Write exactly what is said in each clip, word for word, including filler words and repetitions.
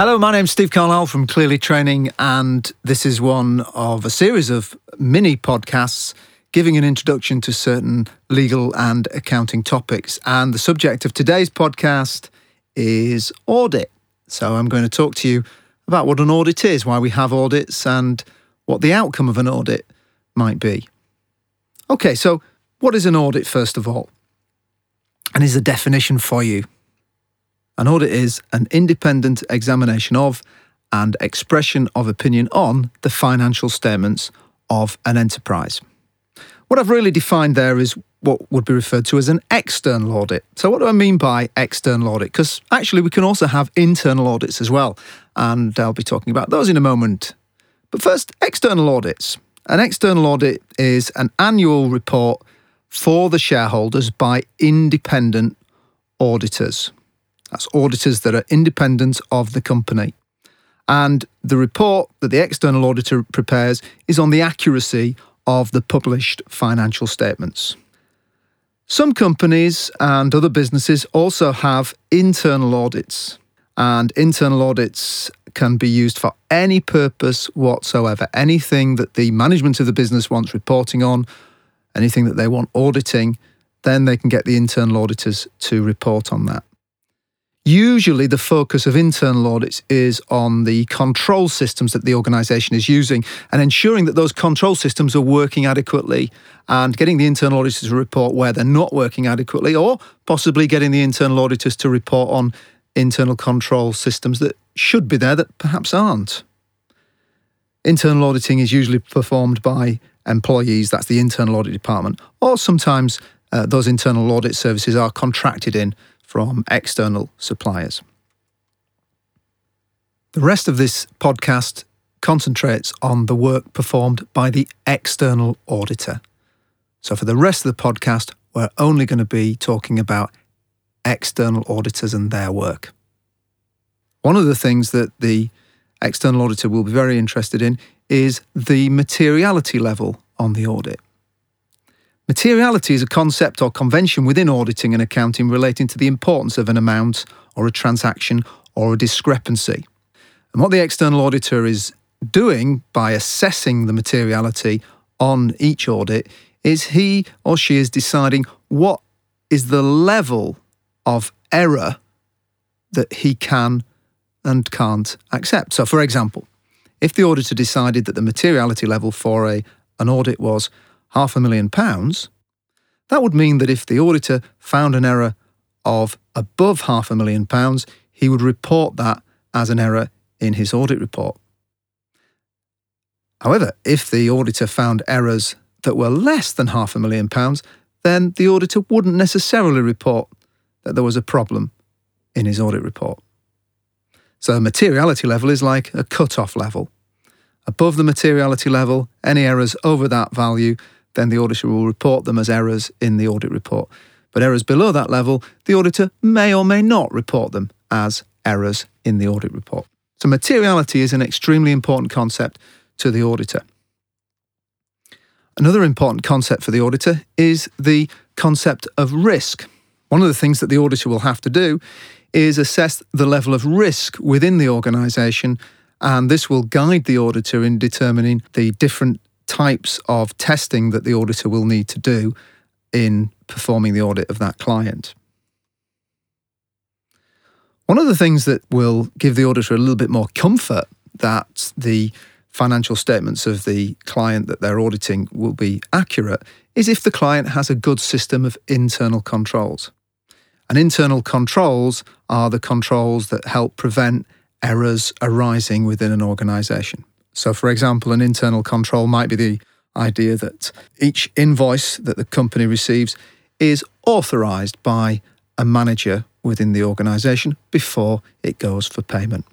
Hello, my name's Steve Carlisle from Clearly Training, and this is one of a series of mini podcasts giving an introduction to certain legal and accounting topics. And the subject of today's podcast is audit. So I'm going to talk to you about what an audit is, why we have audits, and what the outcome of an audit might be. Okay, so what is an audit, first of all? And is a definition for you. An audit is an independent examination of and expression of opinion on the financial statements of an enterprise. What I've really defined there is what would be referred to as an external audit. So what do I mean by external audit? Because actually we can also have internal audits as well, and I'll be talking about those in a moment. But first, external audits. An external audit is an annual report for the shareholders by independent auditors. That's auditors that are independent of the company. And the report that the external auditor prepares is on the accuracy of the published financial statements. Some companies and other businesses also have internal audits, and internal audits can be used for any purpose whatsoever. Anything that the management of the business wants reporting on, anything that they want auditing, then they can get the internal auditors to report on that. Usually the focus of internal audits is on the control systems that the organisation is using and ensuring that those control systems are working adequately, and getting the internal auditors to report where they're not working adequately, or possibly getting the internal auditors to report on internal control systems that should be there that perhaps aren't. Internal auditing is usually performed by employees, that's the internal audit department, or sometimes uh, those internal audit services are contracted in from external suppliers. The rest of this podcast concentrates on the work performed by the external auditor. So for the rest of the podcast, we're only going to be talking about external auditors and their work. One of the things that the external auditor will be very interested in is the materiality level on the audit. Materiality is a concept or convention within auditing and accounting relating to the importance of an amount or a transaction or a discrepancy. And what the external auditor is doing by assessing the materiality on each audit is he or she is deciding what is the level of error that he can and can't accept. So for example, if the auditor decided that the materiality level for a, an audit was half a million pounds, that would mean that if the auditor found an error of above half a million pounds, he would report that as an error in his audit report. However, if the auditor found errors that were less than half a million pounds, then the auditor wouldn't necessarily report that there was a problem in his audit report. So materiality level is like a cut-off level. Above the materiality level, any errors over that value, then the auditor will report them as errors in the audit report. But errors below that level, the auditor may or may not report them as errors in the audit report. So materiality is an extremely important concept to the auditor. Another important concept for the auditor is the concept of risk. One of the things that the auditor will have to do is assess the level of risk within the organisation, and this will guide the auditor in determining the different types of testing that the auditor will need to do in performing the audit of that client. One of the things that will give the auditor a little bit more comfort that the financial statements of the client that they're auditing will be accurate is if the client has a good system of internal controls. And internal controls are the controls that help prevent errors arising within an organisation. So, for example, an internal control might be the idea that each invoice that the company receives is authorised by a manager within the organisation before it goes for payment.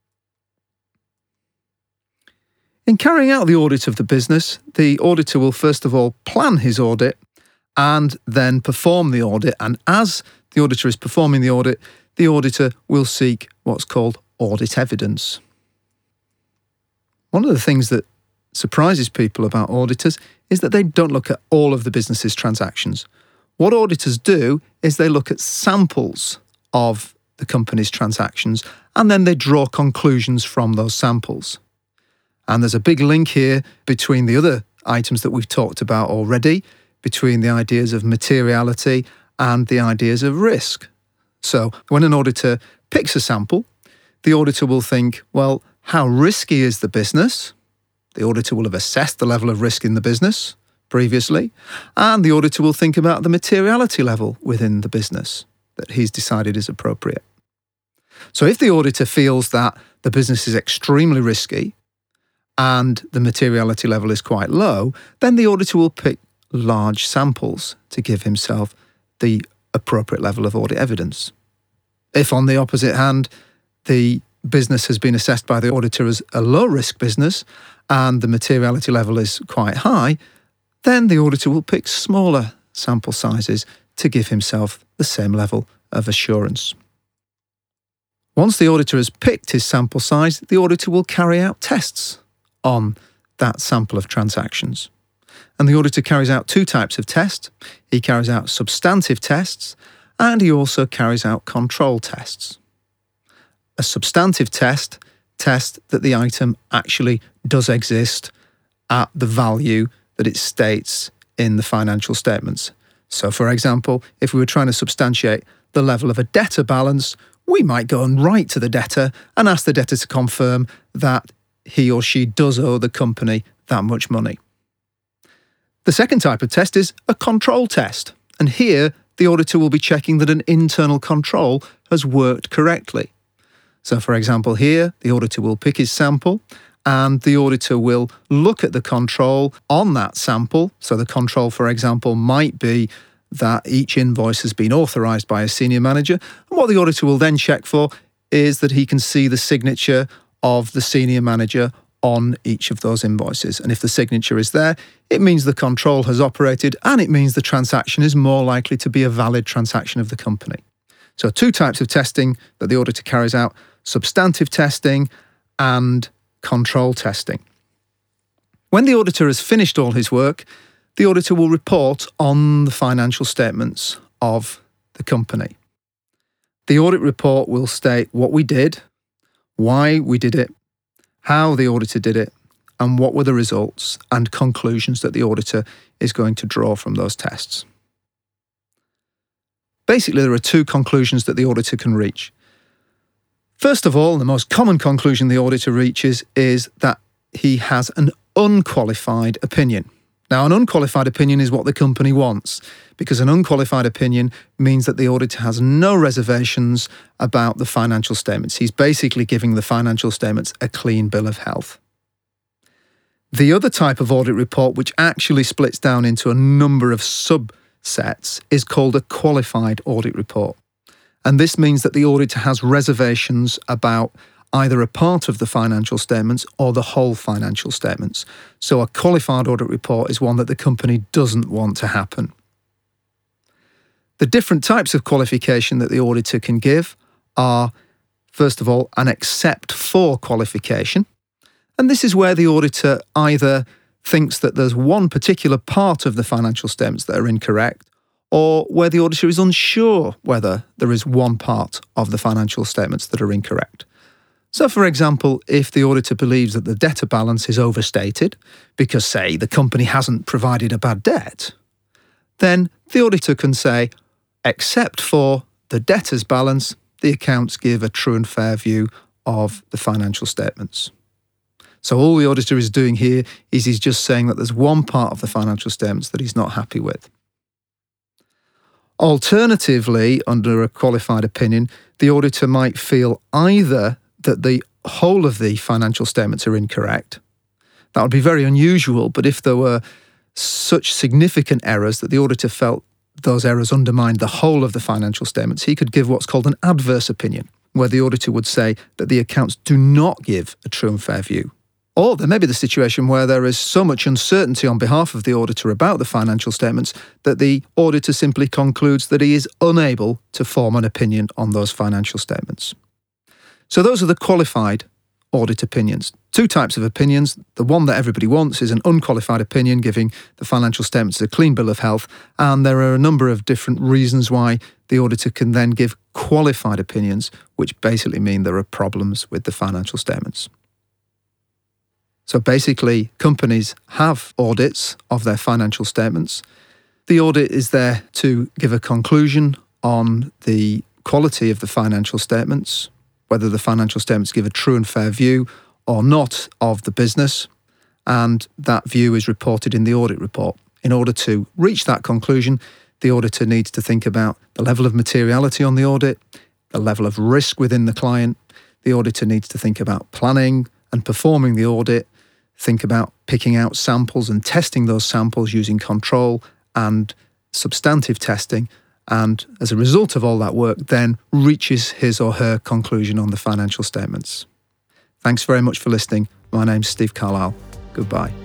In carrying out the audit of the business, the auditor will first of all plan his audit and then perform the audit. And as the auditor is performing the audit, the auditor will seek what's called audit evidence. One of the things that surprises people about auditors is that they don't look at all of the business's transactions. What auditors do is they look at samples of the company's transactions, and then they draw conclusions from those samples. And there's a big link here between the other items that we've talked about already, between the ideas of materiality and the ideas of risk. So when an auditor picks a sample, the auditor will think, well, how risky is the business? The auditor will have assessed the level of risk in the business previously, and the auditor will think about the materiality level within the business that he's decided is appropriate. So if the auditor feels that the business is extremely risky and the materiality level is quite low, then the auditor will pick large samples to give himself the appropriate level of audit evidence. If, on the opposite hand, the business has been assessed by the auditor as a low-risk business and the materiality level is quite high, then the auditor will pick smaller sample sizes to give himself the same level of assurance. Once the auditor has picked his sample size, the auditor will carry out tests on that sample of transactions. And the auditor carries out two types of tests. He carries out substantive tests, and he also carries out control tests. A substantive test tests that the item actually does exist at the value that it states in the financial statements. So, for example, if we were trying to substantiate the level of a debtor balance, we might go and write to the debtor and ask the debtor to confirm that he or she does owe the company that much money. The second type of test is a control test, and here the auditor will be checking that an internal control has worked correctly. So, for example, here the auditor will pick his sample and the auditor will look at the control on that sample. So the control, for example, might be that each invoice has been authorised by a senior manager. And what the auditor will then check for is that he can see the signature of the senior manager on each of those invoices. And if the signature is there, it means the control has operated and it means the transaction is more likely to be a valid transaction of the company. So two types of testing that the auditor carries out: substantive testing and control testing. When the auditor has finished all his work, the auditor will report on the financial statements of the company. The audit report will state what we did, why we did it, how the auditor did it, and what were the results and conclusions that the auditor is going to draw from those tests. Basically, there are two conclusions that the auditor can reach. First of all, the most common conclusion the auditor reaches is that he has an unqualified opinion. Now, an unqualified opinion is what the company wants, because an unqualified opinion means that the auditor has no reservations about the financial statements. He's basically giving the financial statements a clean bill of health. The other type of audit report, which actually splits down into a number of subsets, is called a qualified audit report. And this means that the auditor has reservations about either a part of the financial statements or the whole financial statements. So a qualified audit report is one that the company doesn't want to happen. The different types of qualification that the auditor can give are, first of all, an except for qualification. And this is where the auditor either thinks that there's one particular part of the financial statements that are incorrect, or where the auditor is unsure whether there is one part of the financial statements that are incorrect. So, for example, if the auditor believes that the debtor balance is overstated because, say, the company hasn't provided a bad debt, then the auditor can say, except for the debtor's balance, the accounts give a true and fair view of the financial statements. So all the auditor is doing here is he's just saying that there's one part of the financial statements that he's not happy with. Alternatively, under a qualified opinion, the auditor might feel either that the whole of the financial statements are incorrect. That would be very unusual, but if there were such significant errors that the auditor felt those errors undermined the whole of the financial statements, he could give what's called an adverse opinion, where the auditor would say that the accounts do not give a true and fair view. Or there may be the situation where there is so much uncertainty on behalf of the auditor about the financial statements that the auditor simply concludes that he is unable to form an opinion on those financial statements. So those are the qualified audit opinions. Two types of opinions. The one that everybody wants is an unqualified opinion, giving the financial statements a clean bill of health. And there are a number of different reasons why the auditor can then give qualified opinions, which basically mean there are problems with the financial statements. So basically, companies have audits of their financial statements. The audit is there to give a conclusion on the quality of the financial statements, whether the financial statements give a true and fair view or not of the business, and that view is reported in the audit report. In order to reach that conclusion, the auditor needs to think about the level of materiality on the audit, the level of risk within the client. The auditor needs to think about planning and performing the audit, think about picking out samples and testing those samples using control and substantive testing, and as a result of all that work, then reaches his or her conclusion on the financial statements. Thanks very much for listening. My name's Steve Carlisle. Goodbye.